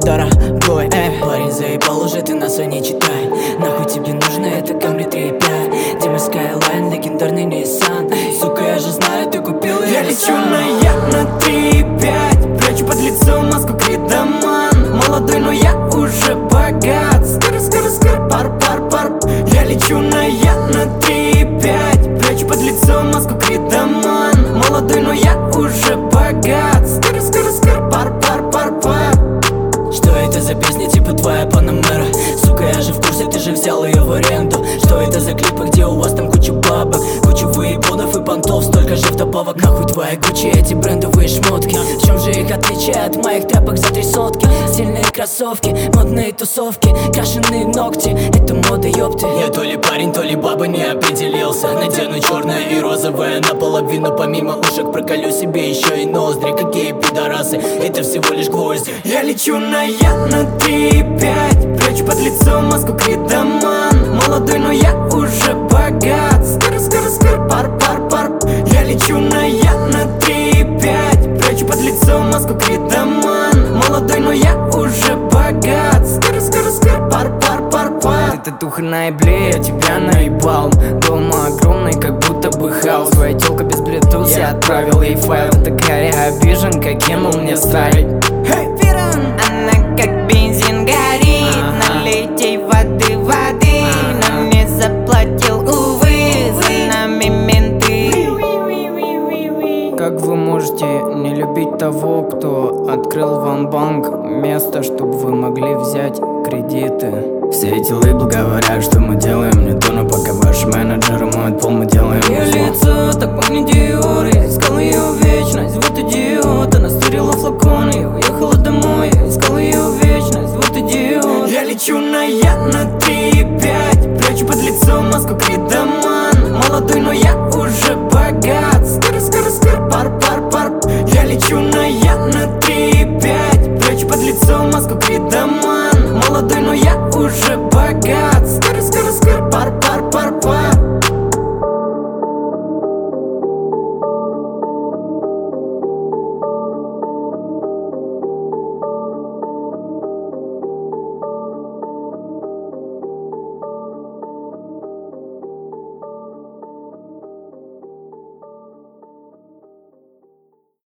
дорогой. Парень заебал уже, ты нас не читай. Нахуй тебе нужно это Camry 3.5, Дима Skyline, легендарный Nissan. Сука, я же знаю, ты купил ее. Я лечу на 3.5, прячу под лицом маску Кридоман. Молодой, но я уже богат. Скоро, пар. Я лечу на 3.5, прячу под лицом маску Кридоман. Молодой, но я уже богат. Скоро, пар. Что это за песня, типа твоя Панамера? Сука, я же в курсе, ты же взял ее в аренду. Что это за клипы, где у вас там куча бабок, куча выебонов и понтов, столько же вдобавок. Нахуй твои Гуччи, эти брендовые шмотки? В чем же их отличие от моих тряпок за 3 сотки? Стильные кроссовки, модные тусовки, крашеные ногти, это мода, ёпты. Я то ли парень, то ли баба, не определился. Надену черное и розовое наполовину, помимо ушек проколю себе еще и ноздри. Какие пидорасы, это всего лишь гвозди. Я лечу на 3.5, прячу под лицом маску Кридоман. Молодой, но я уже богат. Скоро, пар. Я лечу на 3.5, прячу под лицом маску Кридоман. Молодой, но я уже богат. Скоро, пар. Ты татуха на ибле, я тебя наебал. Дома огромный, как будто бы хаус. Твоя тёлка без Bluetooth, я отправил ей файл. Ты такая обиженка, кинул мне ставить. Она как бензин горит, налить ей воды, но не заплатил, увы, за нами менты. Как вы можете не любить того, кто открыл вам банк, место, чтобы вы могли взять кредиты? Все эти лейблы говорят, что мы делаем не то, но пока ваши менеджеры моют пол